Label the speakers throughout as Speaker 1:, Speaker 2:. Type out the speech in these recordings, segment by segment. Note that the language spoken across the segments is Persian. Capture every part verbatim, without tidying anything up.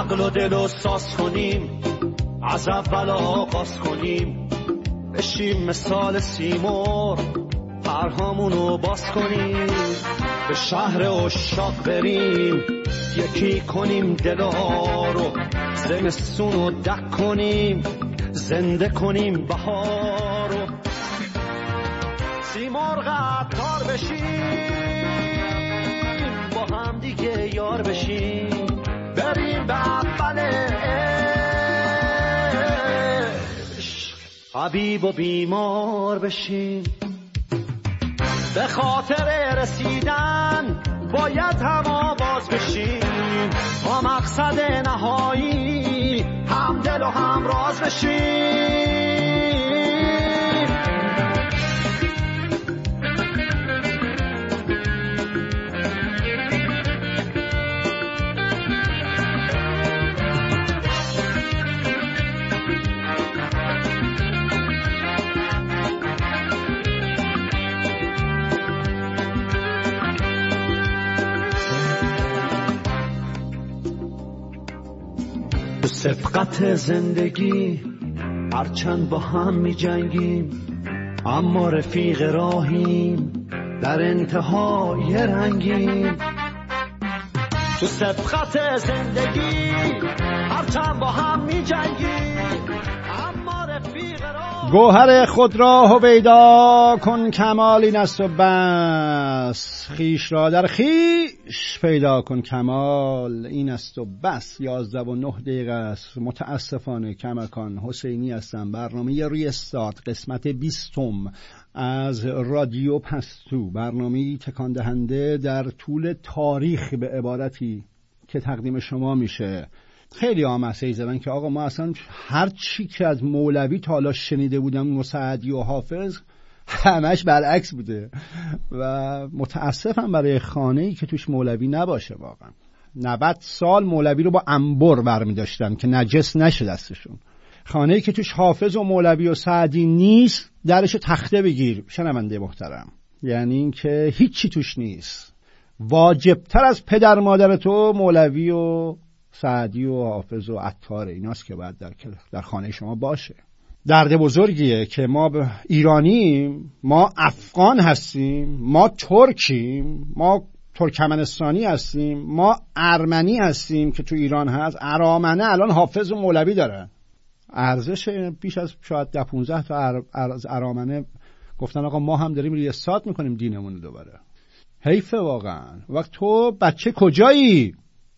Speaker 1: عقل و دل و ساز کنیم، از اول آغاز کنیم، بشیم مثال سیمور پرهامونو باز کنیم، به شهر عشاق بریم، یکی کنیم دلا رو، زمستونو دک کنیم، زنده کنیم بهارو، سیمرغ عطار بشیم، با هم دیگه یار بشیم، بریم به اول عشق، حبیب و بیمار بشیم. به خاطر رسیدن باید هم آواز بشیم، با مقصد نهایی هم دل و هم راز بشیم. سبقت زندگی هرچند با هم می جنگیم، اما رفیق راهیم، در انتهای رنگیم. تو سبقت زندگی هرچند با هم می جنگیم، اما رفیق راهیم.
Speaker 2: گوهر خود را هویدا کن، کمال این است و بس، خیش را در خیش پیدا کن، کمال این است و بس. یازده و نه دقیقه است. متاسفانه کمکان حسینی هستم. برنامه روی استارت قسمت بیستم از رادیو پستو، برنامه تکان دهنده در طول تاریخ به عبارتی که تقدیم شما میشه. خیلی آمسه ای زدن که آقا ما اصلا هر چی که از مولوی تا حالا شنیده بودم و سعدی و حافظ همش برعکس بوده و متاسفم برای خانه‌ای که توش مولوی نباشه. واقعا نود سال مولوی رو با انبر برمی داشتن که نجس نشه دستشون. خانه‌ای که توش حافظ و مولوی و سعدی نیست درش تخته بگیر شنونده محترم، یعنی این که هیچی توش نیست. واجبتر از پدر مادر تو مولوی و سعدی و حافظ و عطار ایناست که باید در, در خانه شما باشه. درد بزرگیه که ما ایرانیم، ما افغان هستیم، ما ترکیم، ما ترکمنستانی هستیم، ما ارمنی هستیم که تو ایران هست. ارامنه الان حافظ و مولوی داره، ارزش بیش از شاید ده پونزده تا از ارامنه گفتن آقا ما هم داریم ریاست میکنیم دینمون رو دوباره. حیفه واقعا. وقت تو بچه کجایی؟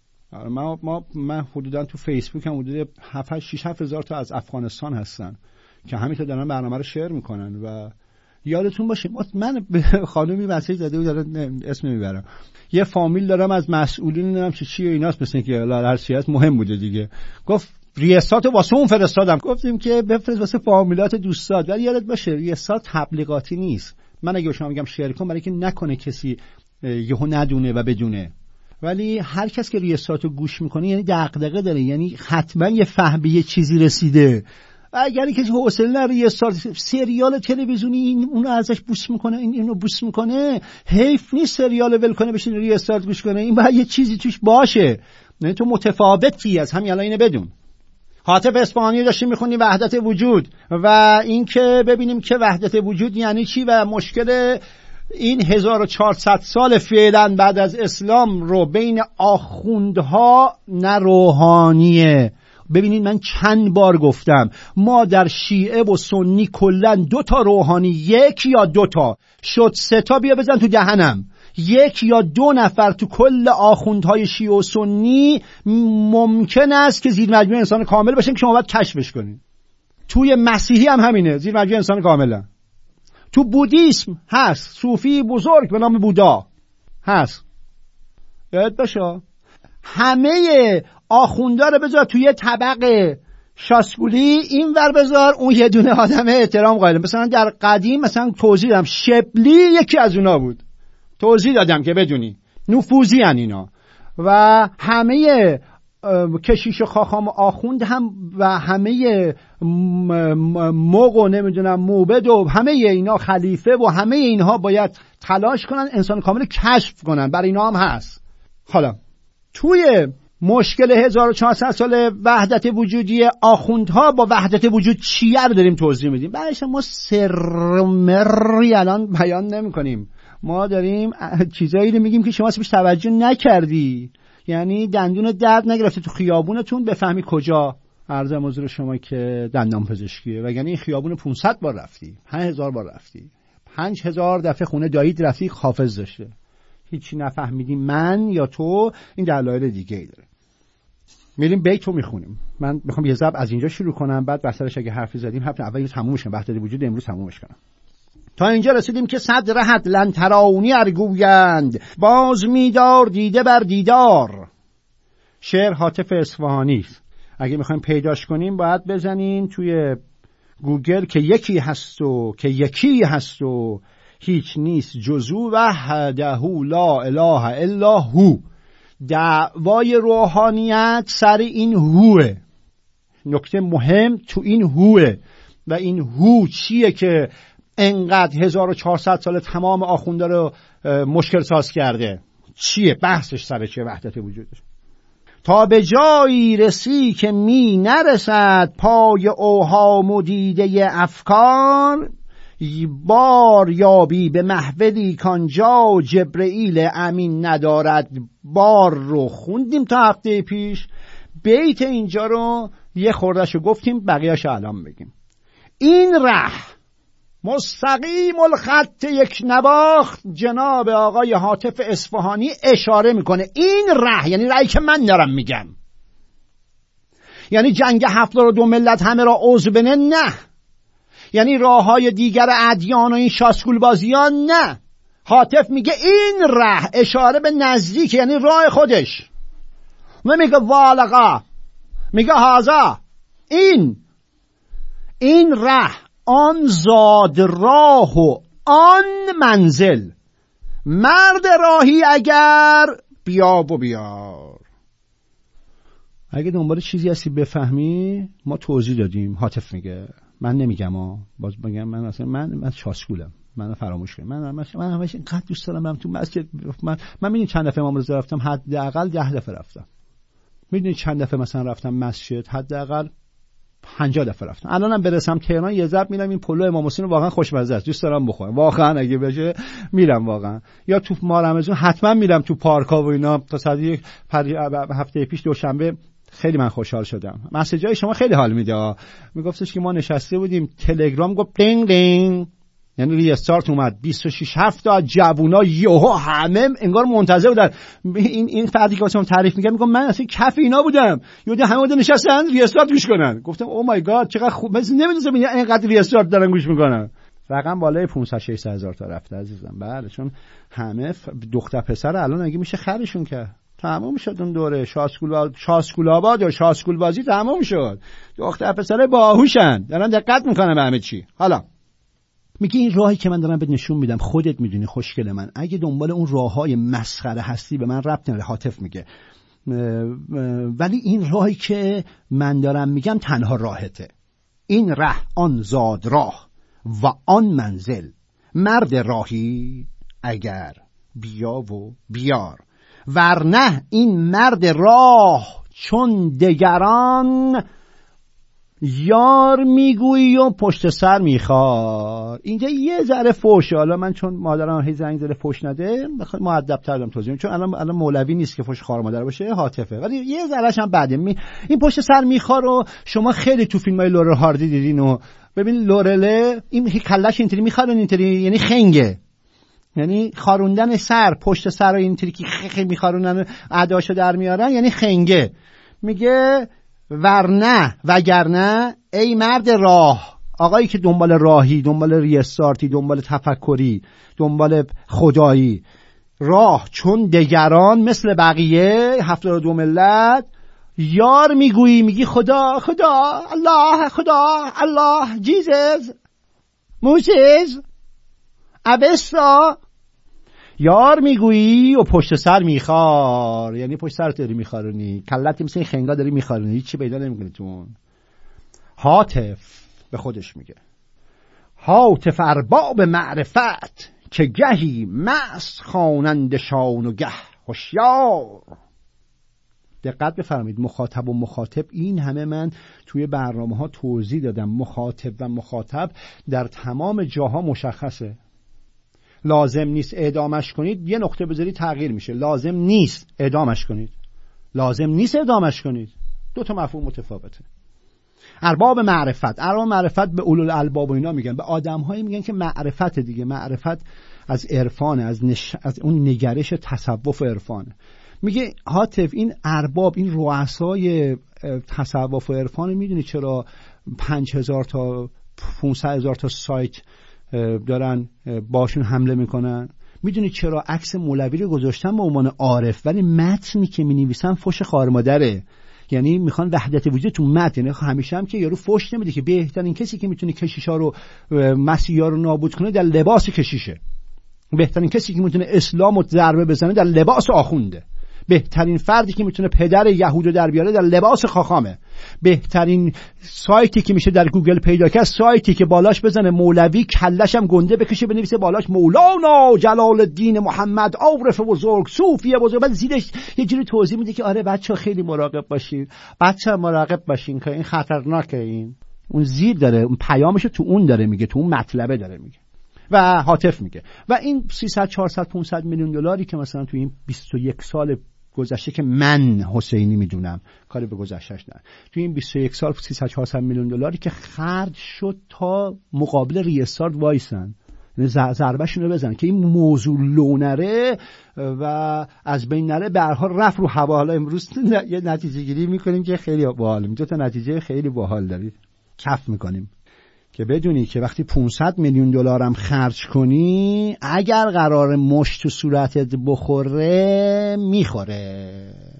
Speaker 2: ما ما من حدودا تو فیسبوک هم حدود هفت شش هفت هزار تا از افغانستان هستن که همینطور دارن برنامه رو شیر میکنن. و یادتون باشه من به خانومی مسیج داده بود، دارم اسم میبرم، یه فامیل دارم از مسئولین نمیدونم چی چی و ایناست، مثلا که هر سیاست مهم بوده دیگه. گفت ریاست واسه اون فرستادم. گفتیم که بفرست واسه فامیلات دوستات، ولی یادت باشه ریاست تبلیغاتی نیست. من اگه شما میگم شیر کن برای که نکنه کسی یهو ندونه و بدونه، ولی هر کس که ریاستو گوش میکنه یعنی دغدغه داره، یعنی حتما یه فهم به یه چیزی رسیده. و اگر کسی حوصله نداره ریاست سریال تلویزیونی این اونو ازش بوس میکنه، این اینو بوس میکنه، حیف نیست سریال ول کنه بشین ریاست گوش کنه. این باید یه چیزی توش باشه، نه تو متفاوتی از همین الان اینو بدون. حاطب اصفهانی داشتیم میخونیم وحدت وجود و این که ببینیم که وحدت وجود یعنی چی و مشکل این هزار و چهارصد سال فعلا بعد از اسلام رو بین آخوندها نه روحانیه. ببینید من چند بار گفتم ما در شیعه و سنی کلن دو تا روحانی، یک یا دو تا شد سه تا، بیا بزن تو دهنم، یک یا دو نفر تو کل آخوندهای شیعه و سنی ممکن است که زیر مجموعه انسان کامل باشن که شما باید کشفش کنید. توی مسیحی هم همینه، زیر مجموعه انسان کاملا. تو بودیسم هست صوفی بزرگ به نام بودا هست، یاد باشه. همه آخوندا رو بذار توی طبق شاسکولی، این ور بذار اون یه دونه آدم احترام قائل. مثلا در قدیم مثلا توضیح دادم شبلی یکی از اونا بود، توضیح دادم که بدونی نفوذی ان اینا. و همه کشیش و خاخام و آخوند هم و همه موق و نمیدونم موبد و همه اینا خلیفه و همه اینها باید تلاش کنن انسان کامل کشف کنن، برای اینا هم هست. حالا توی مشکل هزار و چهارصد سال وحدت وجودی آخوندها با وحدت وجود چیه رو داریم توضیح میدیم. بعدش ما سرمری الان بیان نمی کنیم، ما داریم چیزایی رو میگیم که شما اصلا توجه نکردی. یعنی دندون درد نگرفته تو خیابونتون بفهمی کجا. عرضم حضور شما که دندان پزشکیه، وگرنه این خیابون پانصد بار رفتی، پنج هزار بار رفتی، پنج هزار دفعه خونه دایید رفتی حافظ داشته، هیچی نفهمیدی من یا تو. این دلایل دیگه ای داره. میریم بیتو میخونیم. من میخوام یه ضرب از اینجا شروع کنم، بعد بسرش اگه حرفی زدیم حرف اول تمومش کنم، وحدت وجود امروز تمومش کنم. تا اینجا رسیدیم که صد رهت لن ترانی ارگویند، باز میدار دیده بر دیدار. شعر هاتف اصفهانی. اگه میخوایم پیداش کنیم باید بزنین توی گوگل که یکی هست و که یکی هست و هیچ نیست جزو وحده لا اله الا هو. دعوای روحانیت سر این هوه. نکته مهم تو این هوه. و این هو چیه که انقدر هزار و چهارصد سال تمام آخونده رو مشکل ساز کرده؟ چیه؟ بحثش سر چیه؟ وحدت وجودش. تا به جایی رسی که می نرسد پای اوهام و دیده افکار، بار یابی به محولی کانجا جبرئیل امین ندارد بار. رو خوندیم تا هفته پیش. بیت اینجا رو یه خوردهشو گفتیم، بقیه‌شو الان بگیم. این ره مستقیم الخط یک نواخت، جناب آقای هاتف اصفهانی اشاره میکنه. این ره یعنی رأی که من دارم میگم، یعنی جنگ هفتاد و دو ملت همه را عضو بنه، نه. یعنی راه های دیگر ادیان و این شاسکول بازیان، نه. هاتف میگه این ره، اشاره به نزدیک، یعنی راه خودش. نمیگه والقا، میگه هازا. این این ره، آن زاد راه و آن منزل. مرد راهی اگر بیاب و بیار. اگه دنبال چیزی هستی بفهمی، ما توضیح دادیم. هاتف میگه، من نمیگم ها، باز بگم من اصلا من من شاسکولم، منو فراموش کن. من من من همش اینقدر دوست دارم برم تو مسجد. من من میدونی چند دفعه امام رضا رفتم؟ حداقل ده دفعه رفتم. میدونی چند دفعه مثلا رفتم مسجد؟ حداقل پنجاه دفعه رفتم. الانم برسم تهران یه ضرب میرم این پلو امام حسین واقعا خوشمزه است، دوست دارم بخورم واقعا. اگه بشه میرم واقعا. یا تو ماه رمضان حتما میرم تو پارکا و اینا. تا ساعت یک هفته پیش دوشنبه خیلی من خوشحال شدم. مسیجای شما خیلی حال میده. میگفتش که ما نشسته بودیم، تلگرام گفت دینگ دینگ، یعنی ریستارت اومد. بیست و شش هفت تا جوونا یهو همه انگار منتظر بودن. این این فردی که واسم تعریف میگم، میگم من اصلا کف اینا بودم، یهو همه بودن نشستن ریستارت گوش کنن. گفتم او مای گاد چقدر خوب، مثلا نمیدونم اینقدر ریستارت دارن گوش میکنن. رقم بالای پانصد ششصد هزار تا رفته عزیزم. بله، چون همه دختر پسر الان اگه میشه خرشون کرد. تمام شد اون دوره شاسکول شاسکول آباد و شاسکول بازی تمام شد. دختر پسر باهوشن، دارن دقت میکنن به همه چی. حالا میگه این راهی که من دارم بهت نشون میدم، خودت میدونی خوشگل من، اگه دنبال اون راههای مسخره هستی به من ربط نداره. هاتف میگه ولی این راهی که من دارم میگم تنها راهته. این ره آن زاد راه و آن منزل. مرد راهی اگر بیا و بیار، ورنه این مرد راه چون دگران یار میگویی و پشت سر میخوار. اینجا یه ذره فوشه. حالا من چون مادرم هی زنگ زده فوش نده، بخوام مؤدب تر دارم توضیح، چون الان الان مولوی نیست که فوش خار مادر باشه، هاتفه. ولی یه ذرهش هم بعده. می... این پشت سر میخوار رو شما خیلی تو فیلمای لورل هاردی دیدین. و ببین لورله این کلش اینطوری میخواد، اینطوری یعنی خنگه، یعنی خاروندن سر، پشت سر اینطوری که خیلی میخارونن اداشو در میارن، یعنی خنگه. میگه ورنه وگرنه ای مرد راه، آقایی که دنبال راهی، دنبال ریستارتی، دنبال تفکری، دنبال خدایی، راه چون دگران مثل بقیه هفتاد و دو ملت یار میگویی، میگی خدا خدا الله خدا الله جیزز موسیز ابستا، یار میگویی و پشت سر میخار، یعنی پشت سر داری میخارونی، کلت مثل این خنگا داری میخارونی، هیچی پیدا نمیکنی تون. هاتف به خودش میگه هاتف ارباب معرفت که گهی مست خوانند شان و گه هوشیار. دقت بفرمایید، مخاطب و مخاطب، این همه من توی برنامه ها توضیح دادم. مخاطب و مخاطب در تمام جاها مشخصه. لازم نیست اعدامش کنید، یه نقطه بذارید تغییر میشه. لازم نیست اعدامش کنید، لازم نیست اعدامش کنید، دو تا مفهوم متفاوته. ارباب معرفت، ارباب معرفت به اولو الالباب و اینا میگن، به آدم‌هایی میگن که معرفت دیگه، معرفت از عرفانه، از, نش... از اون نگرش تصوف عرفانه. میگه حاطف این ارباب، این رؤسای تصوف و عرفان، میدونی چرا پنج هزار تا پونصد هزار تا سایت دارن باشون حمله میکنن؟ میدونی چرا عکس مولوی رو گذاشتن به عنوان عارف، ولی متنی که مینویسن فوش خار مادره؟ یعنی میخوان وحدت وجود تو متن. یعنی همیشه هم که یارو فوش نمیده که بهترین کسی که میتونه کشیشا رو، مسیحا رو نابود کنه در لباس کشیشه. بهترین کسی که میتونه اسلام رو ضربه بزنه در لباس آخونده. بهترین فردی که میتونه پدر یهود رو در بیاره در لباس خاخامه. بهترین سایتی که میشه در گوگل پیدا کرد، سایتی که بالاش بزنه مولوی کلش هم گنده بکشه بنویسه بالاش مولانا جلال الدین محمد عارف بزرگ صوفی بزرگ، بعد زیرش یه جوری توضیح میده که آره بچه‌ها خیلی مراقب باشین، بچه‌ها مراقب باشین که این خطرناکه. این اون زیر داره، اون پیامشو تو اون داره میگه، تو اون مطلبه داره میگه. و حاطف میگه و این سیصد چهارصد پانصد میلیون دلاری که مثلا تو این بیست و یک سال گذشته که من حسینی میدونم، کاری به گذشتهش نه، تو این بیست و یک سال سیصد چهارصد میلیون دلاری که خرج شد تا مقابل ریستارت وایسن، ضربه‌شون رو بزنن که این موضوع لونره و از بین نره، به هر حال رفت رو هوا. حالا امروز یه نتیجه گیری میکنیم که خیلی باحال، دو تا نتیجه خیلی باحال دارید، کف میکنیم که بدونی که وقتی پانصد میلیون دلار هم خرج کنی، اگر قرار مشت تو صورتت بخوره میخوره.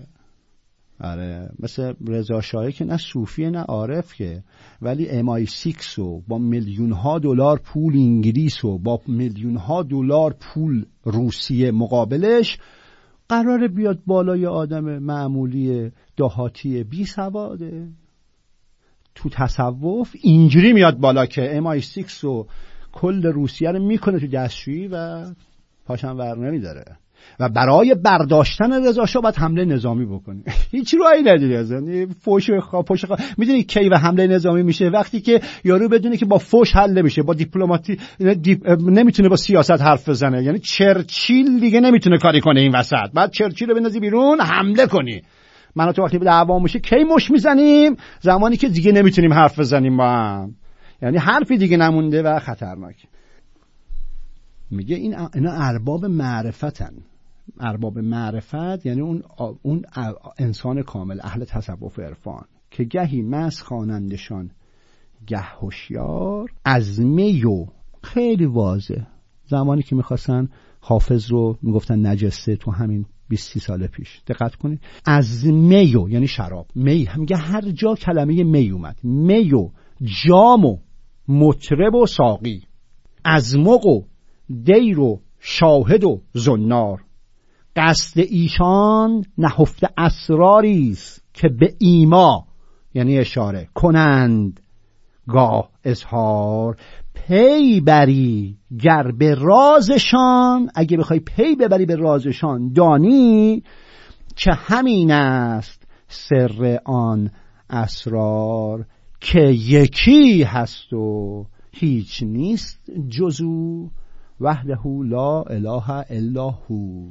Speaker 2: آره، مثل رضا شاهی که نه صوفیه نه عارف که، ولی ام آی سیکس و با میلیون ها دلار پول انگلیس و با میلیون ها دلار پول روسیه مقابلش، قراره بیاد بالای آدم معمولی دهاتی بی سواده. تو تصوف اینجوری میاد بالا که ام آی سیکس و کل روسیه رو میکنه تو دستشویی و پاشم ور نمیداره و برای برداشتن رضا شاه باید حمله نظامی بکنی. هیچ راهی نداری اصلا. فوش خواه فوش خواه. میدونی کی و حمله نظامی میشه؟ وقتی که یارو بدونه که با فوش حل میشه، با دیپلماتی دیپ... نمیتونه با سیاست حرف بزنه. یعنی چرچیل دیگه نمیتونه کاری کنه این وسط، بعد چرچیل رو بندازی بیرون حمله کنی. من تو وقتی به دعوا میشه کی مش میزنیم؟ زمانی که دیگه نمیتونیم حرف بزنیم با هم، یعنی حرفی دیگه نمونده و خطرناک. میگه این اینا ارباب معرفتن. ارباب معرفت یعنی اون اون انسان کامل، اهل تصوف عرفان که گهی مس خوانندشان گه هوشیار، از می و خیلی واضح، زمانی که میخواستن حافظ رو میگفتن نجسه تو همین بیست سال پیش، دقت کنید، از میو یعنی شراب، می میگه هر جا کلمه می اومد، میو جام و مطرب و ساقی، از مق و دیر و شاهد و زنار، قصد ایشان نهفته اسراری است که به ایما یعنی اشاره کنند گاه اظهار، پی بری گر به رازشان، اگه بخوای پی ببری به رازشان دانی که همین است سر آن اسرار، که یکی هست و هیچ نیست جزو وحده لا اله الا هو.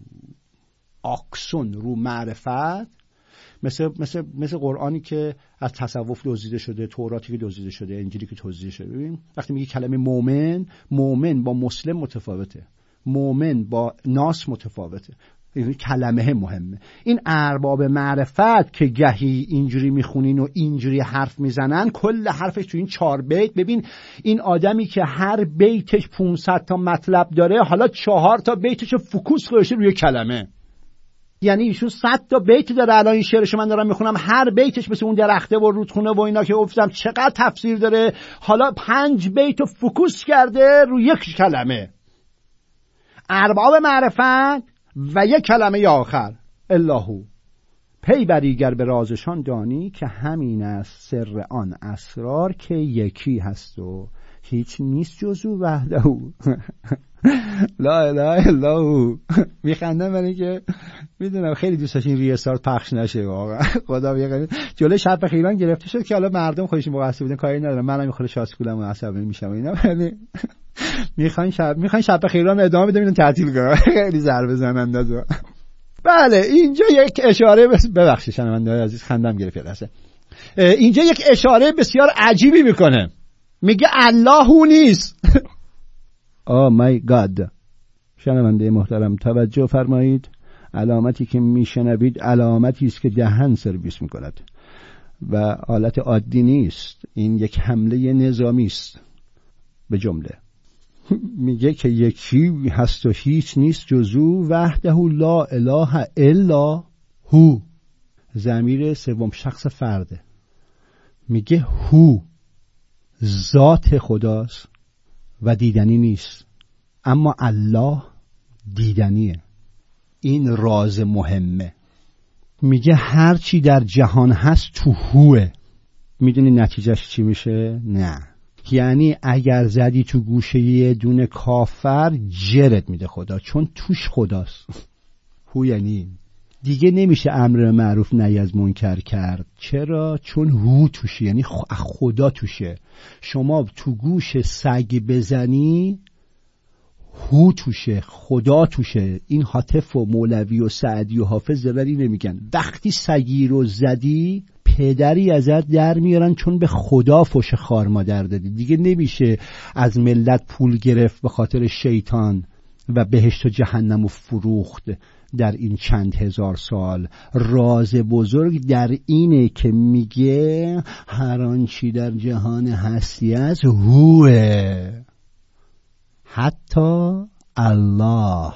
Speaker 2: آکسون رو معرفت، مثل مثل مثل قرآنی که از تصوف دزدیده شده، توراتی که دزدیده شده، انجیلی که دزدیده شده. ببین وقتی میگه کلمه مؤمن، مؤمن با مسلم متفاوته، مؤمن با ناس متفاوته، این کلمه مهمه. این ارباب معرفت که گهی اینجوری میخونین و اینجوری حرف میزنن، کل حرفش تو این چهار بیت. ببین این آدمی که هر بیتش پانصد تا مطلب داره، حالا چهار تا بیتش فوکوس گذاشته روی کلمه. یعنی ایشون صد تا بیت داره. الان این شعرشو من دارم میخونم، هر بیتش مثل اون درخته و رودخونه و اینا که گفتم چقدر تفسیر داره، حالا پنج بیتو فوکوس کرده روی یک کلمه. ارباب معرفت و یک کلمه آخر اللهو، پی بریگر به رازشان دانی که همین است سر آن اسرار، که یکی هست و هیچ نیست جزو وحده. لا اله الا هو. میخندم برای که میدونم خیلی دوست داشتین ریستارت پخش نشه واقعا. خدا بیامرز. جلوی شب خیران گرفته شد که حالا مردم خودشون مقصر بودن، کاری ندارم، منم میخوره شاسکولم و عصبانی میشم اینا. ولی میخواین شب میخواین شب خیران ادامه بدم، اینو تعطیل کنم. خیلی ضربه زننده. بله اینجا یک اشاره بس... ببخشید شنونده‌های عزیز خندم گرفت یه لحظه. اینجا یک اشاره بسیار عجیبی میکنه، میگه الله هو نیست. آه مای گاد. شنونده محترم توجه فرمایید، علامتی که میشنوید علامتی است که دهن سرویس میکند و حالت عادی نیست، این یک حمله نظامی است. به جمله میگه که یکی هست و هیچ نیست جز او، وحده لا اله الا هو. ضمیر سوم شخص فرده، میگه هو ذات خداست و دیدنی نیست، اما الله دیدنیه. این راز مهمه. میگه هر چی در جهان هست تو هوه. میدونی نتیجهش چی میشه؟ نه. یعنی اگر زدی تو گوشه یه دونه کافر جرت میده خدا، چون توش خداست. هو یعنی دیگه نمیشه امر معروف نهی از منکر کرد. چرا؟ چون هو توشه، یعنی خدا توشه. شما تو گوش سگ بزنی هو توشه، خدا توشه. این حاطف و مولوی و سعدی و حافظ زبری نمیگن. وقتی سگی رو زدی پدری ازت در میارن، چون به خدا فوش خار مادر دادی. دیگه نمیشه از ملت پول گرفت به خاطر شیطان و بهشت و جهنم و فروخت در این چند هزار سال. راز بزرگ در اینه که میگه هر آنچی در جهان هستی است هوه، حتی الله.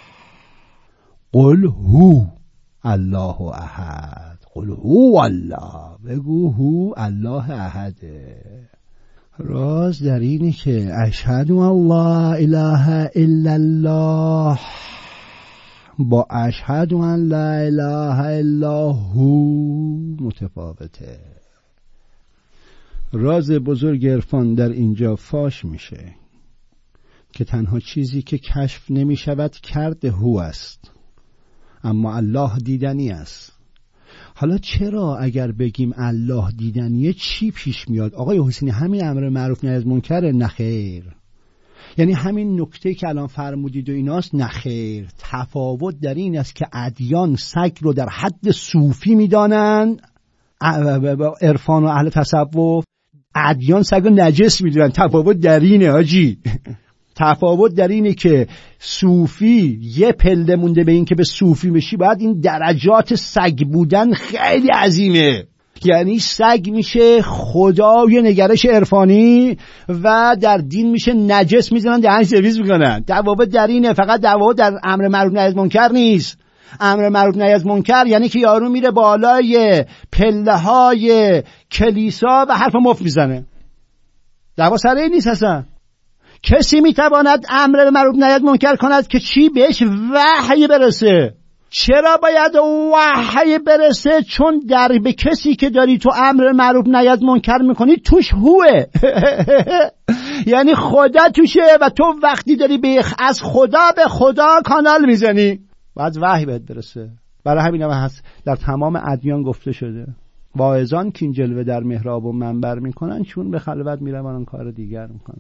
Speaker 2: قل هو الله احد، قل هو الله، بگو هو الله احده. راز در اینه که اشهد ان لا اله الا الله با اشهد ان لا اله الا هو متفاوته. راز بزرگ عرفان در اینجا فاش میشه که تنها چیزی که کشف نمی شود کرد هو است، اما الله دیدنی است. حالا چرا اگر بگیم الله دیدنیه چی پیش میاد؟ آقای حسینی همین امر معروف نهی از منکر؟ نخیر. یعنی همین نکته که الان فرمودید و ایناست؟ نخیر. تفاوت در این است که ادیان سگ رو در حد صوفی میدانن، عرفان و اهل تصوف ادیان سگ رو نجس میدونن. تفاوت در اینه حاجی. تفاوت در اینه که صوفی یه پله مونده به این که به صوفی بشی باید این درجات سگ بودن خیلی عظیمه. یعنی سگ میشه خدای نگرش عرفانی و در دین میشه نجس میزنن دهن سرویس میکنن. تفاوت در اینه. فقط تفاوت در امر معروف نهی از منکر نیست. امر معروف نهی از منکر یعنی که یارو میره بالای پله های کلیسا و حرف مفت میزنه. دعوا سر این نیست اصلا. کسی میتواند امر معروف نهی از منکر کند که چی؟ بهش وحی برسه. چرا باید وحی برسه؟ چون در به کسی که داری تو امر معروف نهی از منکر میکنی توش هوه. یعنی خدا توشه و تو وقتی داری به از خدا به خدا کانال میزنی باید وحی بهت برسه. برای همین هم هست در تمام ادیان گفته شده واعظان که این جلوه در محراب و منبر میکنن چون به خلوت میرن کار دیگر میکنن.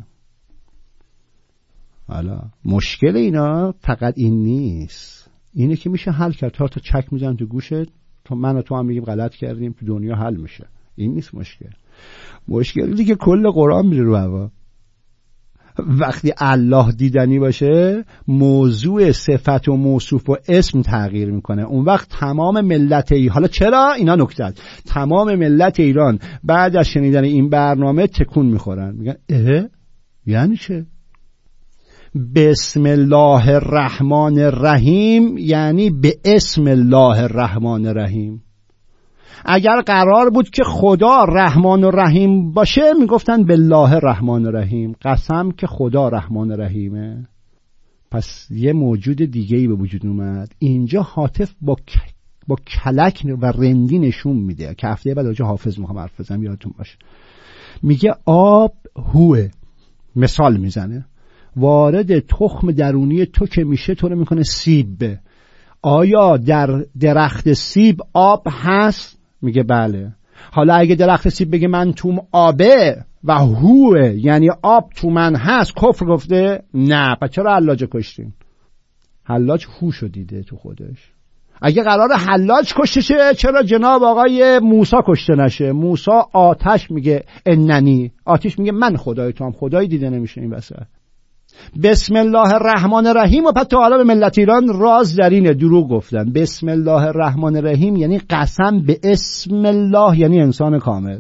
Speaker 2: حالا مشکل اینا فقط این نیست، اینه که میشه حل کرد. تا تا چک میزن تو گوشت، تو من و تو هم میگیم غلط کردیم، تو دنیا حل میشه. این نیست مشکل. مشکل دیگه کل قرآن میره رو هوا. وقتی الله دیدنی باشه موضوع صفت و موصوف و اسم تغییر میکنه. اون وقت تمام ملت ای حالا چرا اینا نکته، تمام ملت ایران بعد از شنیدن این برنامه تکون میخورن، میگن اه یعنی چه؟ بسم الله الرحمن الرحیم یعنی به اسم الله الرحمن الرحیم. اگر قرار بود که خدا رحمان و رحیم باشه میگفتن بالله الرحمن الرحیم، قسم که خدا رحمان رحیمه. پس یه موجود دیگه‌ای به وجود اومد. اینجا حاطف با با کلک و رندی نشون میده که هفته بعد راجع حافظ میخوام حرف بزنم یادتون باشه. میگه آب هوه، مثال میزنه. وارد تخم درونی تو که میشه تو رو میکنه سیب. آیا در درخت سیب آب هست؟ میگه بله. حالا اگه درخت سیب بگه من توم آبه و هوه، یعنی آب تو من هست، کفر گفته؟ نه. پس چرا حلاج کشتین؟ حلاج هوشو دیده تو خودش. اگه قرار حلاج کشته شه چرا جناب آقای موسی کشته نشه؟ موسی آتش میگه اننی، آتش میگه من خدای تو هم، خدایی دیده نمیشه این وسط. بسم الله الرحمن الرحیم. و پس تو حالا به ملت ایران راز در اینه، دروغ گفتن. بسم الله الرحمن الرحیم یعنی قسم به اسم الله، یعنی انسان کامل.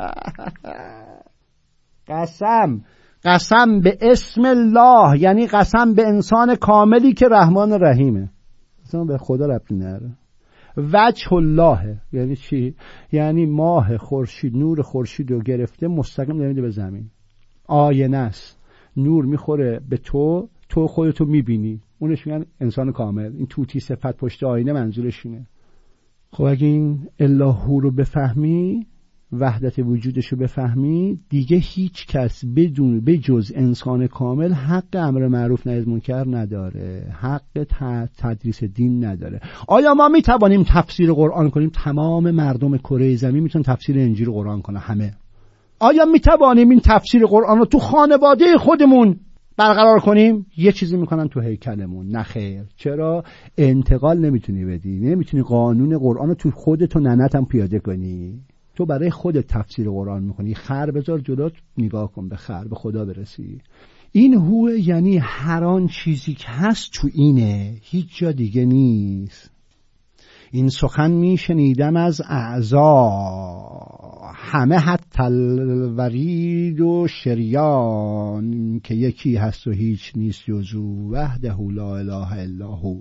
Speaker 2: قسم قسم به اسم الله یعنی قسم به انسان کاملی که رحمان رحیمه. اصلا به خدا ربطی نداره. وجه الله یعنی چی؟ یعنی ماه خورشید، نور خورشید رو گرفته مستقیم نمیده به زمین. آینه است، نور میخوره به تو، تو خودتو میبینی، اونش میگن انسان کامل. این توتی صفت پشت آینه منظورش اینه. خب اگه این الله رو بفهمی، وحدت وجودش رو بفهمی، دیگه هیچ کس بدون بجز انسان کامل حق امر معروف نهی از منکر نداره، حق تدریس دین نداره. آیا ما میتوانیم تفسیر قرآن کنیم؟ تمام مردم کره زمین میتونن تفسیر انجیل قرآن کنن، همه. آیا میتوانیم این تفسیر قرآن رو تو خانواده خودمون برقرار کنیم؟ یه چیزی میکنن تو هیکلمون. نه خیر. چرا؟ انتقال نمیتونی بدی، نمیتونی قانون قرآن رو تو خودت و ننت هم پیاده کنی. تو برای خودت تفسیر قرآن میکنی. خر بذار جلوت، نگاه کن به خر، به خدا برسی. این هو یعنی هر آن چیزی که هست تو اینه، هیچ جا دیگه نیست. این سخن میشنیدم از اعضا، همه حتی الورید و شریان، که یکی هست و هیچ نیست جز او، وحده لا اله الا هو.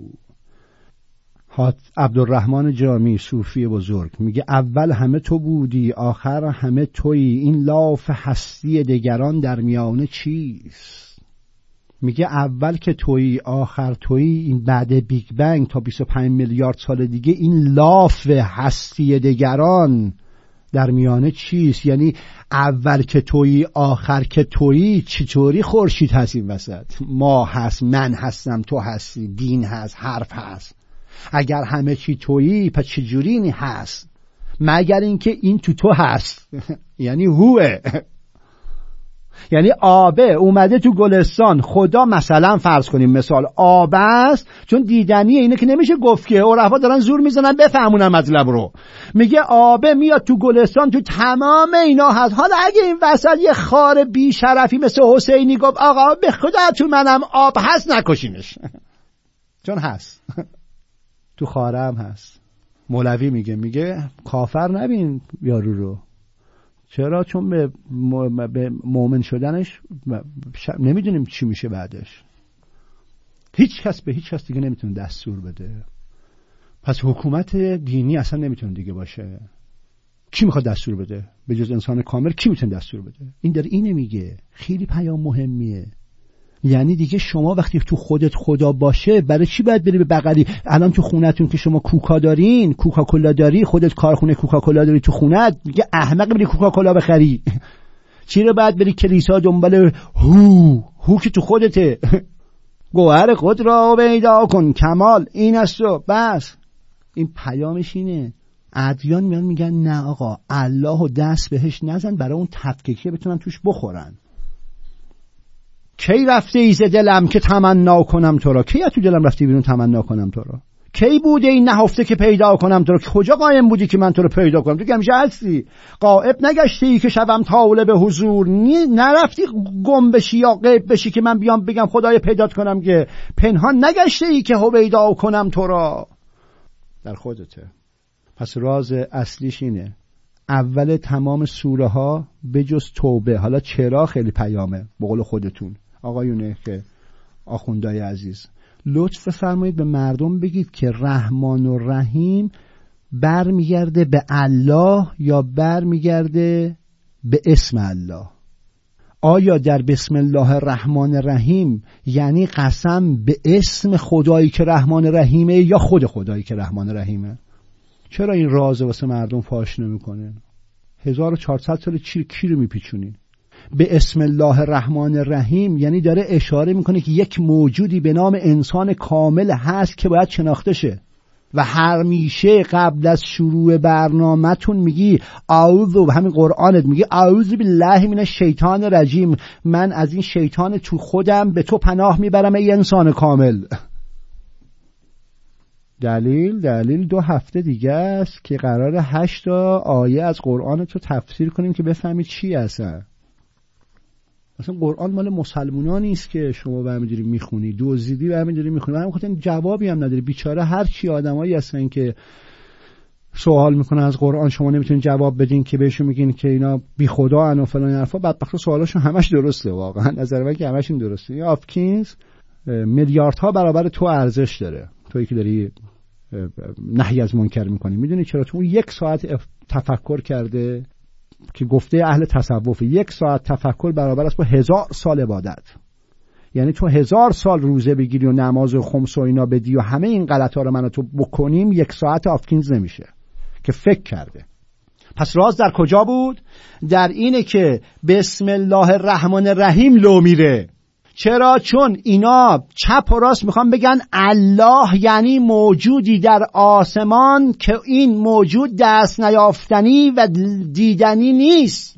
Speaker 2: عبدالرحمن جامی صوفی بزرگ میگه اول همه تو بودی، آخر همه تویی، این لاف هستی دگران در میانه چیست؟ میگه اول که تویی، آخر تویی، این بعد بیگ بنگ تا بیست و پنج میلیارد سال دیگه این لاف هستی دگران در میانه چیست؟ یعنی اول که تویی، آخر که تویی، چطوری خورشید هست این وسط؟ ما هست، من هستم، تو هستی، دین هست، حرف هست. اگر همه چی تویی پس چجوری این هست؟ مگر اینکه این تو تو هست. یعنی هوه، یعنی آبه اومده تو گلستان. خدا مثلا فرض کنیم مثال آب است، چون دیدنیه، اینه که نمیشه گفت که عرفا دارن زور میزنن بفهمونن مطلب رو. میگه آبه میاد تو گلستان، تو تمام اینا هست. حالا اگه این وسط یه خار بی شرفی مثل حسینی گفت آقا به خدا تو منم آب هست، نکشینش. چون هست. تو خاره هم هست. مولوی میگه میگه کافر نبین یارو رو. چرا؟ چون به مؤمن شدنش نمیدونیم چی میشه بعدش. هیچ کس به هیچ کس دیگه نمیتونه دستور بده. پس حکومت دینی اصلا نمیتونه دیگه باشه. کی میخواد دستور بده؟ به جز انسان کامل کی میتونه دستور بده؟ این در اینه میگه. خیلی پیام مهمیه. یعنی دیگه شما وقتی تو خودت خدا باشه، برای چی باید بری به بغلی؟ الان تو خونتون که شما کوکا دارین، کوکاکولا داری، خودت کارخونه کوکاکولا داری تو خونت، میگه احمق بری کوکاکولا بخری. چی رو باید بری کلیسا دنبال هو؟ هو که تو خودته. گوهر خود را پیدا کن کمال این است و بس. این پیامش اینه. ادیان میان میگن نه آقا، الله و دست بهش نزن، برای اون تفکیکه بتونن توش بخورن. کی رفته ای ز دلم که تمنا کنم تو را؟ کی تو دلم رفتی بیرون تمنا کنم تو را؟ کی بوده این نهفته که پیدا کنم تو را؟ کجا قایم بودی که من تو رو پیدا کنم؟ تو که همیشه هستی. غائب نگشتی که شبم طالب حضور، نرفتی گم بشی یا غیب بشی که من بیام بگم خدای پیدات کنم، که پنهان نگشته ای که پیدا کنم تو را. در خودته. پس راز اصلیش اینه. اول تمام سوره ها بجز توبه. حالا چرا خیلی پیامه به قول خودتون آقایونه که آخوندای عزیز، لطف فرمایید به مردم بگید که رحمان و رحیم برمیگرده به الله یا برمیگرده به اسم الله؟ آیا در بسم الله الرحمن الرحیم یعنی قسم به اسم خدایی که رحمان رحیمه یا خود خدایی که رحمان رحیمه؟ چرا این راز واسه مردم فاش نمی‌کنه؟ هزار و چهارصد سال چی کی رو میپیچونین؟ به اسم الله الرحمن الرحیم یعنی داره اشاره میکنه که یک موجودی به نام انسان کامل هست که باید شناخته شه و همیشه قبل از شروع برنامه‌تون میگی اعوذ، همین قرآنت میگی اعوذ بالله من الشیطان الرجیم، من از این شیطان تو خودم به تو پناه میبرم ای انسان کامل. دلیل دلیل دو هفته دیگه است که قرار هشت تا آیه از قرآن تو تفسیر کنیم که بفهمید چی هستن. اصلا قرآن مال مسلمونا نیست که شما برمی‌داری میخونی، دزدیدی برمی‌داری میخونی، همین خاطر جوابی هم نداری. بیچاره هر چی آدمایی هستن که سوال میکنن از قرآن، شما نمیتونین جواب بدین که بهشون میگین که اینا بی خدا ان و فلان حرفا. بدبختا سوالاشون همش درسته، واقعا نظر من که همشون درسته. یا آفکینز میلیاردها برابر تو ارزش داره، تویی که داری نهی از منکر میکنی. میدونی چرا؟ تو یک ساعت تفکر کرده که گفته اهل تصوف یک ساعت تفکر برابر است با هزار سال عبادت. یعنی تو هزار سال روزه بگیری و نماز و خمس و اینا بدی و همه این غلطا رو من و تو بکنیم، یک ساعت آفکینز نمیشه که فکر کرده. پس راز در کجا بود؟ در اینه که بسم الله الرحمن الرحیم لو میره. چرا؟ چون اینا چپ و راست میخوان بگن الله یعنی موجودی در آسمان که این موجود دست نیافتنی و دیدنی نیست.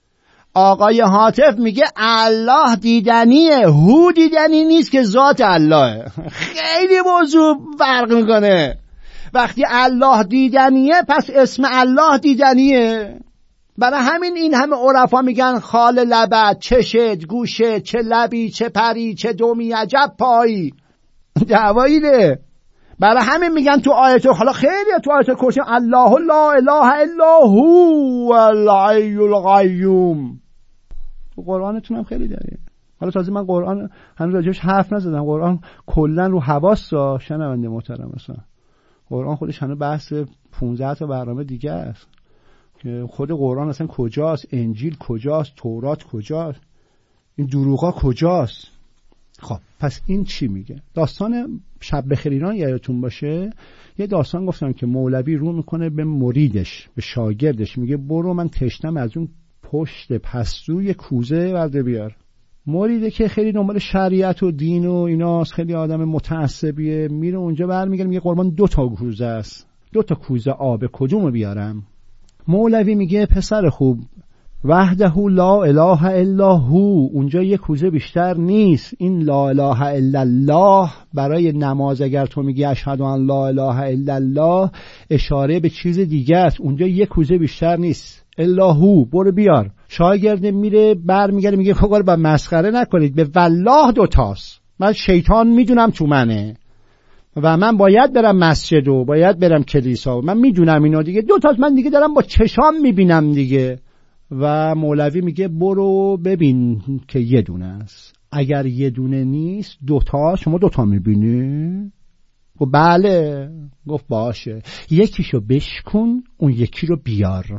Speaker 2: آقای حاطف میگه الله دیدنیه، هو دیدنی نیست که ذات اللهه. خیلی موضوع فرق میکنه. وقتی الله دیدنیه پس اسم الله دیدنیه. برای همین این همه عرفا میگن خال لبت، چشت، گوشت، چه لبی، چه پری، چه دومی، عجب پایی. دعوایی ده. برای همین میگن تو آیت، حالا خیلی تو آیت کرسی الله لا اله الا هو الحی القیوم. تو قرآنتون هم خیلی داره. حالا تازه من قرآن هنوز راجعش حرف نزدم. قرآن کلا رو حواسا شنونده محترم مثلا. قرآن خودش هنوز بحث پانزده تا برنامه دیگه است. که خود قرآن اصلا کجاست، انجیل کجاست، تورات کجاست، این دروغا کجاست. خب پس این چی میگه؟ داستان شب بخیر ایران یادتون باشه، یه داستان گفتم که مولوی رو میکنه به مریدش، به شاگردش، میگه برو من تشنم از اون پشت پستوی کوزه ورده بیار. مریده که خیلی دنبال شریعت و دین و ایناست، خیلی آدم متعصبیه، میره اونجا برمیگره میگه قربان دو تا کوزه است، دو تا کوزه آب، کدومو بیارم؟ مولوی میگه پسر خوب، وحده لا اله الا هو، اونجا یک کوزه بیشتر نیست. این لا اله الا الله برای نماز اگر تو میگی اشهد ان لا اله الا الله اشاره به چیز دیگه است. اونجا یک کوزه بیشتر نیست، الا هو، برو بیار. شاگرد میره برمیگره میگه فقط با مسخره نکنید، به والله دوتاست، من شیطان میدونم تو منه و من باید برم مسجد و باید برم کلیسا و من میدونم اینا دیگه، دو تاست من دیگه دارم با چشام میبینم دیگه. و مولوی میگه برو ببین که یه دونه است، اگر یه دونه نیست دوتا، شما دوتا میبینی؟ گفت بله. گفت باشه، یکیشو بشکن اون یکی رو بیار.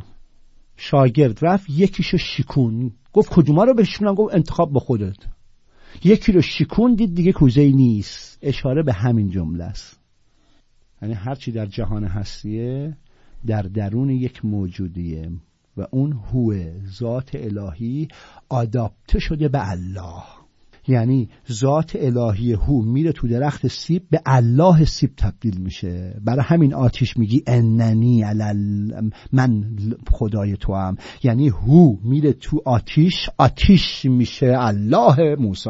Speaker 2: شاگرد رفت یکیشو شکون. گفت کدوما رو بشکنم؟ گفت انتخاب با خودت. یکی رو شکون، دید دیگه کوزه‌ای نیست. اشاره به همین جمله است. یعنی هر چی در جهان هستیه در درون یک موجودیه و اون هوه، ذات الهی آداپته شده به الله. یعنی ذات الهی هو میره تو درخت سیب، به الله سیب تبدیل میشه. برای همین آتیش میگی اننی علل، من خدای تو هم. یعنی هو میره تو آتیش، آتیش میشه الله موسی.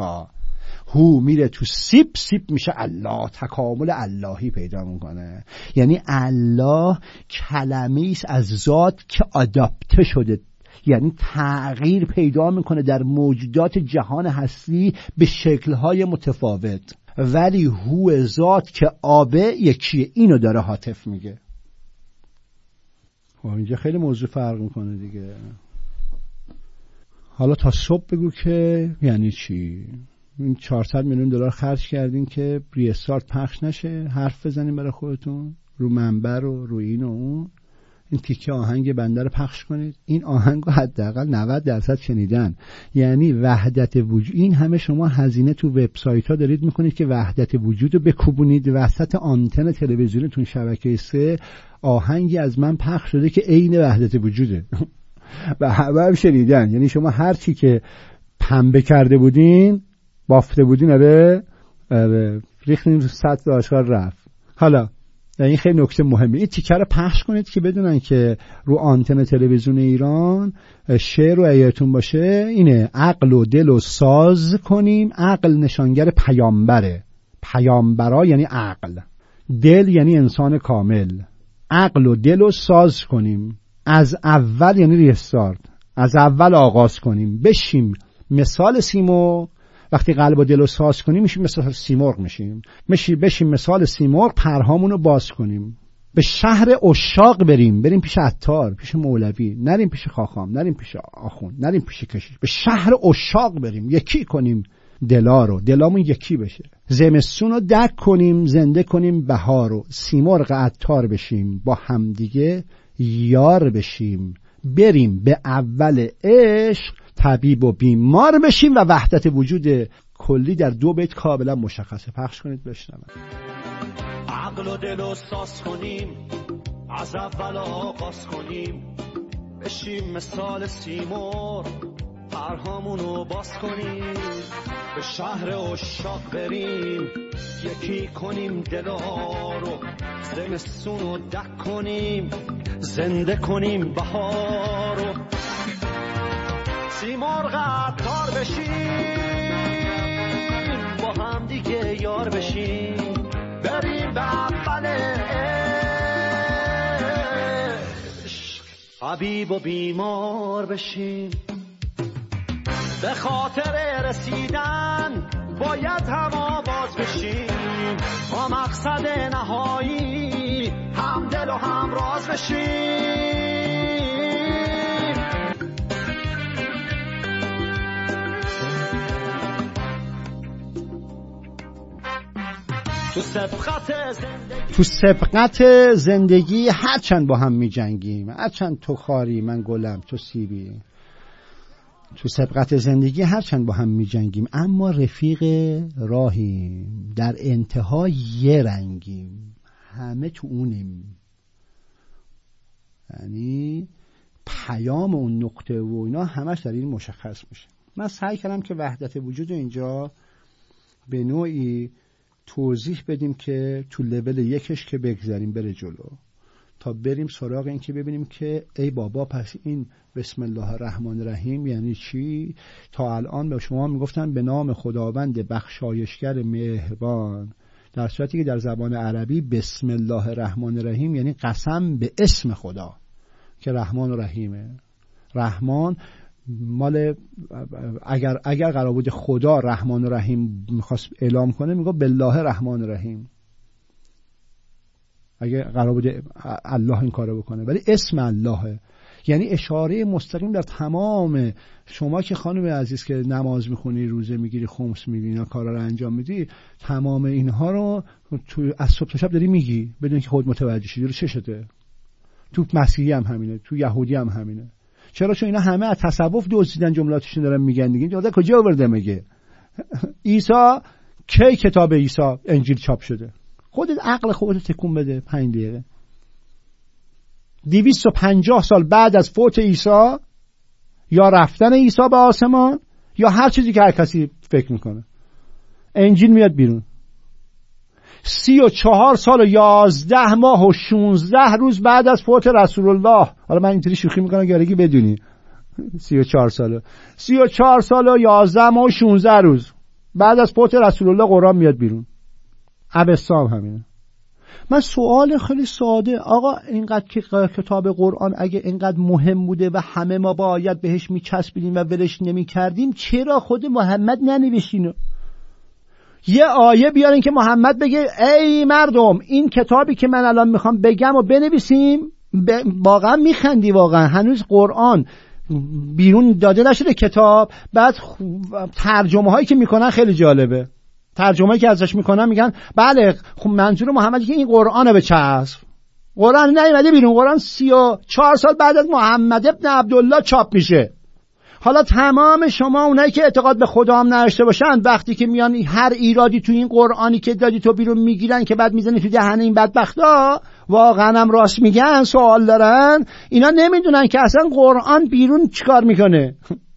Speaker 2: هو میره تو سیب، سیب میشه الله. تکامل اللهی پیدا میکنه. یعنی الله کلمه ایست از ذات که آداپته شده، یعنی تغییر پیدا میکنه در موجودات جهان هستی به شکلهای متفاوت، ولی هو ذات که آبه یکیه. اینو داره حاطف میگه. اینجا خیلی موضوع فرق میکنه دیگه. حالا تا صبح بگو که یعنی چی؟ این چهارصد میلیون دلار خرج کردین که ریستارت پخش نشه، حرف بزنین برای خودتون رو منبر و رو این و اون، این تیکه آهنگ بنده رو پخش کنید. این آهنگ رو حداقل نود درصد شنیدن. یعنی وحدت وجود. این همه شما هزینه تو وبسایت ها دارید میکنید که وحدت وجود رو بکوبونید وسط آنتن تلویزیونتون شبکه سه. آهنگی از من پخش شده که عین وحدت وجوده. و همه هم شنیدن. یعنی شما هر چی که پنبه کرده بودین بافته بودین آره آره ریختین رو سطح آشغال رفت. حالا این خیلی نکته مهمه، این تیکر رو پخش کنید که بدونن که رو آنتن تلویزیون ایران شعر و ایتون باشه. اینه: عقل و دل و ساز کنیم. عقل نشانگر پیامبره، پیامبرا یعنی عقل، دل یعنی انسان کامل. عقل و دل و ساز کنیم، از اول یعنی ریستارت، از اول آغاز کنیم. بشیم مثال سیمرغ. وقتی قلب و دل رو ساز کنیم میشیم مثل سیمرغ میشیم. میشیم بشیم مثال سیمرغ، پرهامون رو باز کنیم. به شهر عشاق بریم، بریم پیش عطار، پیش مولوی، نریم پیش خاخام، نریم پیش آخوند، نریم پیش کشیش. به شهر عشاق بریم، یکی کنیم دلا رو، دلامون یکی بشه. زمستون رو دک کنیم، زنده کنیم بهار رو. سیمرغ عطار بشیم، با همدیگه یار بشیم. بریم به اول عشق، طبیب و بیمار بشیم و وحدت وجود کلی در دو بیت کاملا مشخصه. پخش کنید بشنوم.
Speaker 1: عقل و دل رو ساز کنیم، از اول آغاز کنیم. بشیم مثال سیمرغ، پرهامونو باز کنیم. به شهر عشاق بریم، یکی کنیم دلا رو. زمستون رو دک کنیم، زنده کنیم بهار رو. سیمرغ عطار بشیم، با هم دیگه یار بشیم. بریم به اول عشق، طبیب و بیمار بشیم. به خاطر رسیدن باید هم آواز بشیم. با مقصد نهایی هم دل و هم راز بشیم. تو سبقت زندگی
Speaker 2: تو سبقت زندگی هرچند با هم می جنگیم، هرچند تو خاری من گلم تو سیبی. تو سبقت زندگی هرچند با هم می جنگیم، اما رفیق راهیم. در انتها یه رنگیم، همه تو اونیم. یعنی پیام اون نقطه و اینا همش در این مشخص میشه. من سعی کردم که وحدت وجود اینجا به نوعی توضیح بدیم که تو لول یکش که بگذاریم بره جلو، تا بریم سراغ این که ببینیم که ای بابا پس این بسم الله الرحمن الرحیم یعنی چی. تا الان به شما میگفتن به نام خداوند بخشایشگر مهربان، در صورتی که در زبان عربی بسم الله الرحمن الرحیم یعنی قسم به اسم خدا که رحمان و رحیمه. رحمان مال اگر اگر قرار بود خدا رحمان و رحیم میخواست اعلام کنه میگه بالله رحمان و رحیم، اگر قرار بود الله این کارو بکنه، ولی اسم اللهه. یعنی اشاره مستقیم در تمام شما که خانم عزیز که نماز میخونی، روزه میگیری، خمس میگی، اینا کارا رو انجام میدی، تمام اینها رو تو از صبح تا شب داری میگی بدون که خود متوجه شی. چه شده؟ تو مسیحی هم همینه، تو یهودی هم همینه. چرا؟ چون اینا همه از تصوف دزدیدن جملاتشون دارن میگن دیگه. اینجا کجا آورده میگه عیسی کی کتاب عیسی انجیل چاپ شده؟ خودت عقل خودت تکون بده. پنج دقیقه دویست و پنجاه سال بعد از فوت عیسی، یا رفتن عیسی به آسمان، یا هر چیزی که هر کسی فکر میکنه، انجیل میاد بیرون. سی و چهار سال و یازده ماه و شونزده روز بعد از فوت رسول الله. حالا من اینطوری شوخی میکنم گرگی بدونی سی و چهار سال سی و چهار سال و یازده ماه و شونزده روز بعد از فوت رسول الله قرآن میاد بیرون. ابستام همینه. من سوال خیلی ساده، آقا اینقدر که کتاب قرآن اگه اینقدر مهم بوده و همه ما باید بهش میچسبیدیم و ولش نمیکردیم، چرا خود محمد ننوشتینو؟ یه آیه بیارین که محمد بگه ای مردم این کتابی که من الان میخوام بگم و بنویسیم. ب... واقعا میخندی، واقعا هنوز قرآن بیرون داده نشده کتاب. بعد ترجمه هایی که میکنن خیلی جالبه. ترجمه‌ای که ازش میکنن میگن بله خب منظور محمد که این قرآنه به چسب. قرآن نیومده بیرون، قرآن سی و چهار سال بعد از محمد ابن عبدالله چاپ میشه. حالا تمام شما اونایی که اعتقاد به خدا هم نداشته باشن، وقتی که میان هر ایرادی تو این قرآنی که دادی تو بیرون میگیرن که بعد میزنی تو دهن این بدبختا، واقعا هم راست میگن سوال دارن، اینا نمیدونن که اصلا قرآن بیرون چیکار میکنه.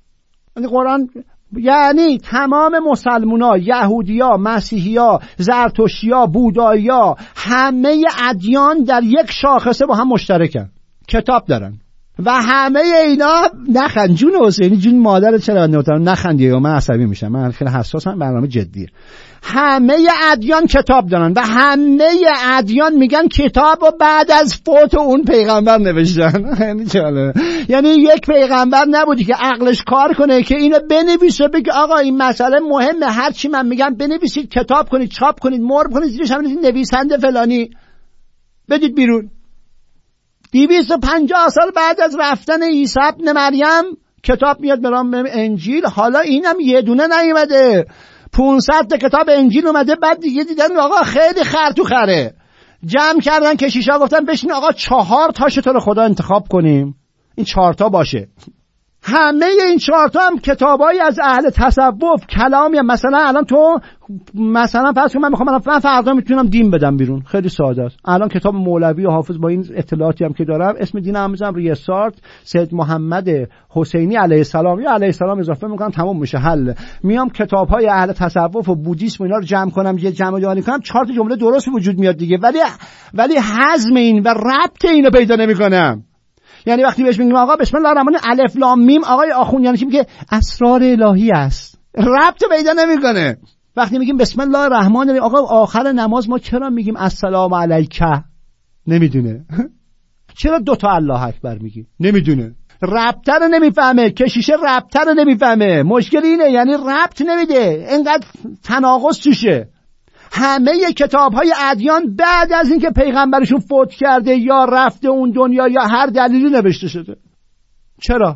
Speaker 2: قرآن یعنی تمام مسلمونا، یهودیا، مسیحیا، زرتشتیا، بودایا، همه ادیان در یک شاخصه با هم مشترکن، کتاب دارن و همه اینا نخند. جون حسینی جون مادر چرا نمیتونم نخندی؟ من عصبی میشم، من خیلی حساسم، برنامه جدیه. همه ادیان کتاب دارن و همه ادیان میگن کتاب و بعد از فوت اون پیغمبر نوشتن. یعنی چاله، یعنی یک پیغمبر نبودی که عقلش کار کنه که اینو بنویسه بگه آقا این مسئله مهمه، هر چی من میگم بنویسید، کتاب کنید، چاپ کنید، مرب کنید، زیرش هم نویسنده فلانی بدید بیرون. دویست و پنجاه سال بعد از رفتن عیسی ابن مریم کتاب میاد به نام انجیل. حالا اینم یه دونه نیومده، پانصد تا کتاب انجیل اومده. بعد دیگه دیدن آقا خیلی خر تو خره، جمع کردن کشیشا گفتن بشین آقا چهار تاشو تو رو خدا انتخاب کنیم، این چهار تا باشه. همه این چهار تا هم کتابایی از اهل تصوف، کلامی. مثلا الان تو مثلا فرض کن من میخوام من فردا میتونم دین بدم بیرون، خیلی ساده است. الان کتاب مولوی و حافظ با این اطلاعاتی هم که دارم اسم دین هم میذارم ریسارت سید محمد حسینی علیه السلام یا علیه السلام اضافه میکنم، تمام میشه حل. میام کتاب‌های اهل تصوف و بودیسم اینا رو جمع کنم، یه جمع جوانی کنم، چهار تا جمله درست وجود میاد دیگه. ولی ولی هضم این و ربط اینو پیدا نمیکنم. یعنی وقتی بهش میگم آقا بسم الله الرحمن الف لام میم، آقای آخوند یعنی چی؟ میگه اسرار الهی است، ربط پیدا نمیکنه. وقتی میگیم بسم الله الرحمن الرحیم، آقا آخر نماز ما چرا میگیم السلام علیک؟ نمیدونه. چرا دو تا الله اکبر میگیم؟ نمیدونه. ربط رو نمیفهمه، کشیشه ربط رو نمیفهمه. مشکل اینه، یعنی ربط نمیده، اینقدر تناقض توشه. همه کتاب‌های ادیان بعد از اینکه پیغمبرشون فوت کرده یا رفته اون دنیا یا هر دلیلی نوشته شده. چرا؟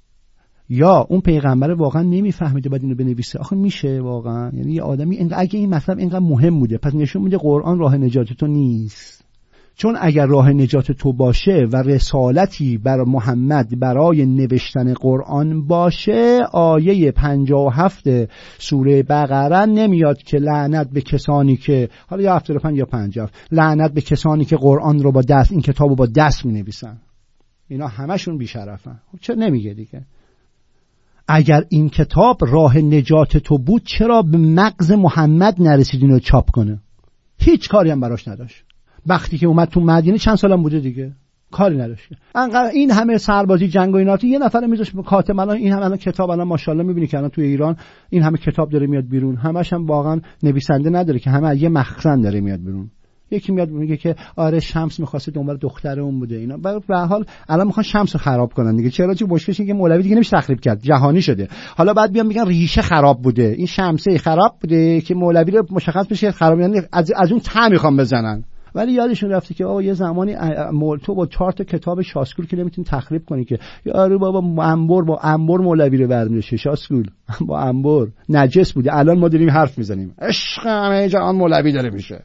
Speaker 2: یا اون پیغمبر واقعا نمیفهمیده بعد اینو بنویسه. آخه میشه واقعا؟ یعنی یه آدمی اگه این مطلب اینقدر مهم بوده، پس نشون میده قرآن راه نجات تو نیست. چون اگر راه نجات تو باشه و رسالتی بر محمد برای نوشتن قرآن باشه، آیه پنجاه و هفت سوره بقره نمیاد که لعنت به کسانی که حالا یا هفتاد و پنج یا پنجاه لعنت به کسانی که قرآن رو با دست، این کتابو با دست می نویسن، اینا همشون بی‌شرفن. چرا نمیگه دیگه؟ اگر این کتاب راه نجات تو بود چرا به مغز محمد نرسید اینو چاپ کنه؟ هیچ کاری هم براش نداشت. وقتی که اومد تو مدینه چند سالم بوده دیگه، کاری نداشت. انقدر این همه سربازی جنگ و اینات یه نفر میذاشت کاتب. الان این همه الان کتاب الان ماشاءالله میبینی که الان تو ایران این همه کتاب داره میاد بیرون، همش هم واقعا نویسنده نداره که همه یه مخزن داره میاد بیرون. یکی میاد میگه که آره شمس می‌خواسته دنبال دختر اون بوده، اینا به هر حال الان میخوان شمس رو خراب کنن دیگه. چرا؟ چون مشکلش اینه که مولوی دیگه نمیشه تخریب کرد، جهانی شده. حالا بعد بیان میگن ریشه خراب بوده، این شمسه خراب بوده که مولوی رو مشخص بشه خراب، یعنی از از اون ته میخوام بزنن. ولی یادشون رفته که آقا یه زمانی تو با چهار تا کتاب شاسکول که نمیتونی تخریب کنی که. آره بابا انبر با انبر مولوی رو برمی‌داشت، شاسکول با انبر نجس بوده. الان ما داریم حرف میزنیم عشق همه جهان مولوی داره میشه،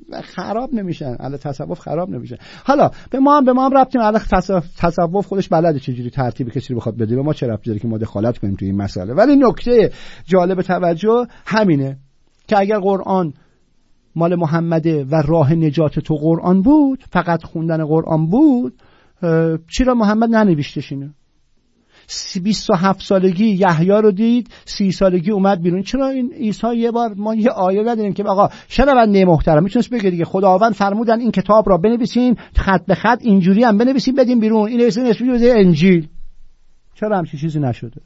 Speaker 2: خراب نمیشن، اهل تصوف خراب نمیشه. حالا به ما هم به ما هم ربطی نداره، تصوف خودش بلده چجوری ترتیب کسی رو بخواد بده، به ما چه ربطی داره که ما دخالت کنیم توی این مسئله. ولی نکته جالب توجه همینه که اگر قرآن مال محمده و راه نجات تو قرآن بود، فقط خوندن قرآن بود، چرا محمد ننوشتش اینو؟ بیست و هفت سالگی یحیی رو دید، سی سالگی اومد بیرون. چرا این عیسی یه بار ما یه آیه نداریم که آقا شنونده محترم میتونست بگه دیگه خداوند فرمودن این کتاب را بنویسین خط به خط اینجوری هم بنویسین بدین بیرون، این نویسین اسمش بده انجیل. چرا همچین چیزی نشده؟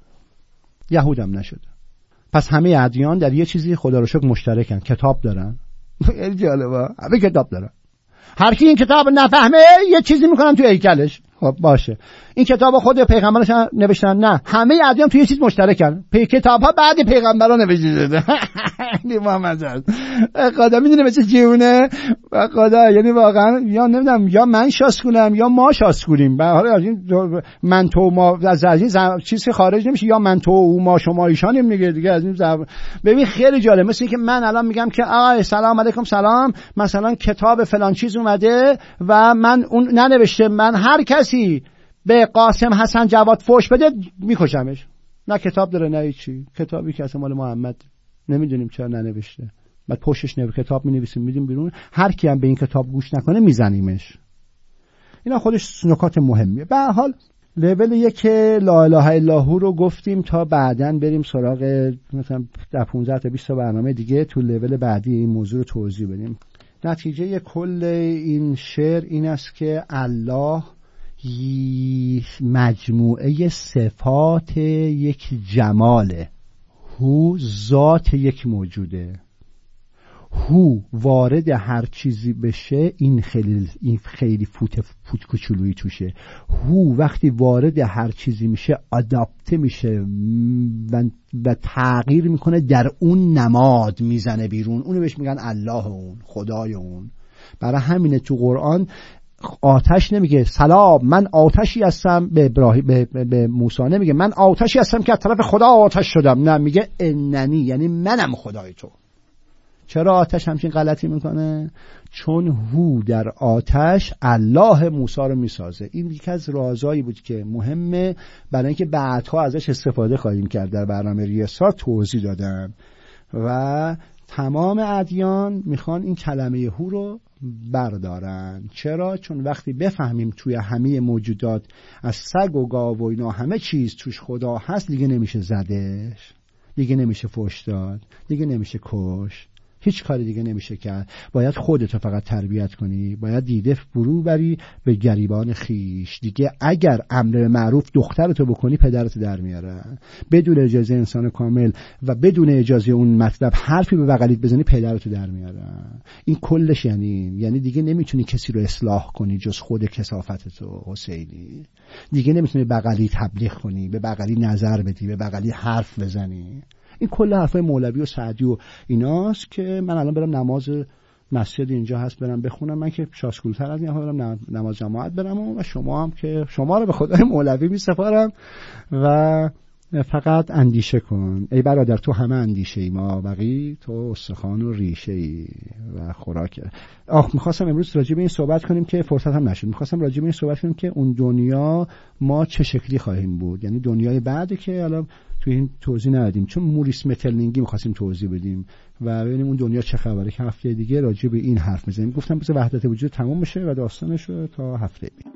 Speaker 2: یهود هم نشده. پس همه ادیان در یه چیزی خدا رو شکر مشترکن، کتاب دارن. خیلی جالبه، همه کتاب دارن. هر کی این کتاب نفهمه یه چیزی میکنن تو هیکلش. خب باشه، این کتاب خود پیغمبرش نوشتن؟ نه، همه ادیان توی یه چیز مشترکن. پی کتاب‌ها بعد پیغمبرا نوشته شده. یعنی محمد است. خدا میدونه مثل جیونه و خدا، یعنی واقعا یا نمیدونم یا من شاسکولم یا ما شاسکولیم. به حال از این من تو ما از این چیزی خارج نمیشه، یا من تو او ما شما ایشانیم دیگه دیگه از این زب... ببین خیلی جالب، مثل اینکه من الان میگم که آقا سلام علیکم سلام، مثلا کتاب فلان چیز اومده و من اون ننوشته، من هر کسی به قاسم حسن جواد فوش بده میکشمش. نه کتاب داره نه هیچی، کتابی که اصلا مال محمد نمیدونیم چرا ننوشته. بعد پشتش نوشته کتاب مینویسیم میدیم بیرون، هر کی هم به این کتاب گوش نکنه میزنیمش. اینا خودش نکات مهمیه. به هر حال لول یک لا اله الا هو رو گفتیم تا بعداً بریم سراغ مثلا در پانزده تا بیست تا برنامه دیگه تو لول بعدی این موضوع رو توضیح بدیم. نتیجه کل این شعر این است که الله مجموعه صفات یک جماله، هو ذات یک موجوده، هو وارد هر چیزی بشه این خیلی این خیلی فوت فوت کوچولویی توشه. هو وقتی وارد هر چیزی میشه آداپته میشه و, و تغییر میکنه، در اون نماد میزنه بیرون، اونو بهش میگن الله، اون خدای اون. برای همینه تو قرآن آتش نمیگه سلام من آتشی هستم به ابراهیم به, به, به موسی نمیگه من آتشی هستم که از طرف خدا آتش شدم، نه میگه اننی، یعنی منم خدای تو. چرا آتش همچین غلطی میکنه؟ چون هو در آتش الله موسی رو میسازه. این یکی از رازایی بود که مهمه، برای اینکه بعدها ازش استفاده خواهیم کرد. در برنامه ریاست توضیح دادم و تمام ادیان میخوان این کلمه هو رو بردارن. چرا؟ چون وقتی بفهمیم توی همه موجودات از سگ و گاو و اینا همه چیز توش خدا هست، دیگه نمیشه زدش، دیگه نمیشه فحش داد، دیگه نمیشه کش، هیچ کاری دیگه نمیشه کرد. باید خودتو فقط تربیت کنی، باید دیده فرو بری به گریبان خیش. دیگه اگر امر معروف دخترتو بکنی پدرتو در میاره، بدون اجازه انسان کامل و بدون اجازه اون مطلب حرفی به بغلیت بزنی پدرتو در میاره. این کلش یعنی یعنی دیگه نمیتونی کسی رو اصلاح کنی جز خود کثافتتو حسینی. دیگه نمیتونی بغلی تبلیغ کنی، به بغلی نظر بدی، به بغلی حرف بزنی. این کل حرفای مولوی و سعدی و ایناست که من الان برم نماز مسجد اینجا هست برم بخونم. من که شاسکولتر از این برم نماز جماعت برم و شما هم که شما رو به خدای مولوی میسپارم و فقط اندیشه کن ای برادر، تو همه اندیشه ای، ما بقی تو استخوان و ریشه ای و خوراک. آخ میخواستم امروز راجع به این صحبت کنیم که فرصت هم نشد. میخواستم راجع به این صحبت کنیم که اون دنیا ما چه شکلی خواهیم بود، یعنی دنیای بعدی که الان تو این توضیح ندادیم، چون موریس مترلینگی می‌خواستیم توضیح بدیم و ببینیم اون دنیا چه خبره که هفته دیگه راجع به این حرف می‌زنیم. گفتم بذار وحدت وجود تموم بشه و داستانش رو تا هفته دیگه.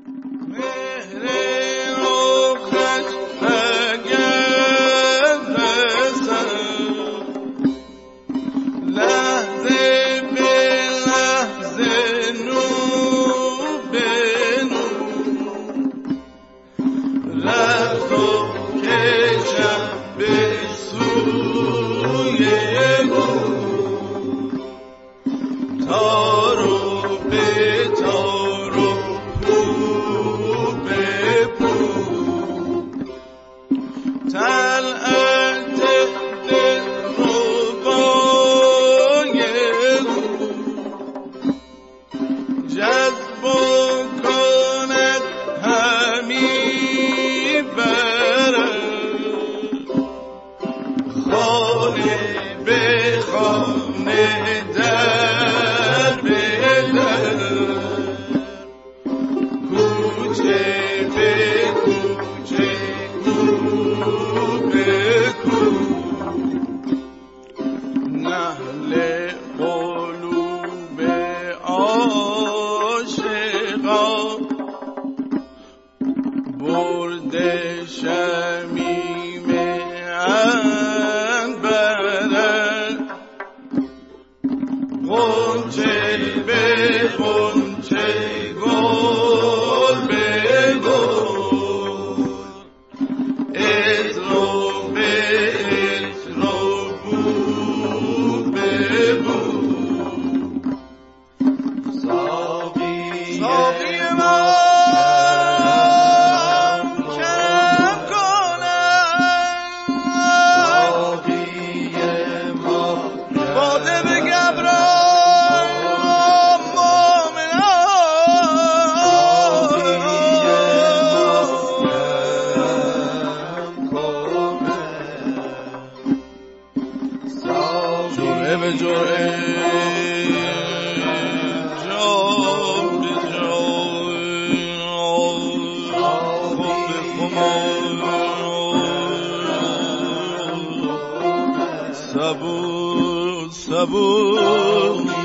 Speaker 3: sabur sabur